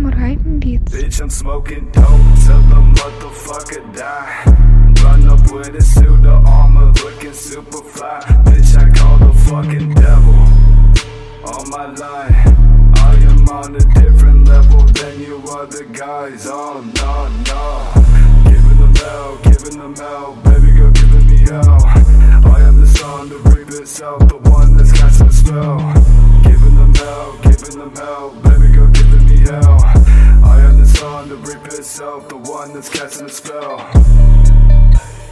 Hypen Beats. Bitch, I'm smoking dope till the motherfucker die. Run up with a suit of armor, looking super fly. Bitch, I call the fucking devil on my line. I am on a different level than you other guys. Oh no, no. Giving them hell, baby girl giving me hell. I am the son to reap itself, the one that's casting a spell. Giving them hell, baby girl giving me hell. I am the son to reap itself, the one that's casting a spell.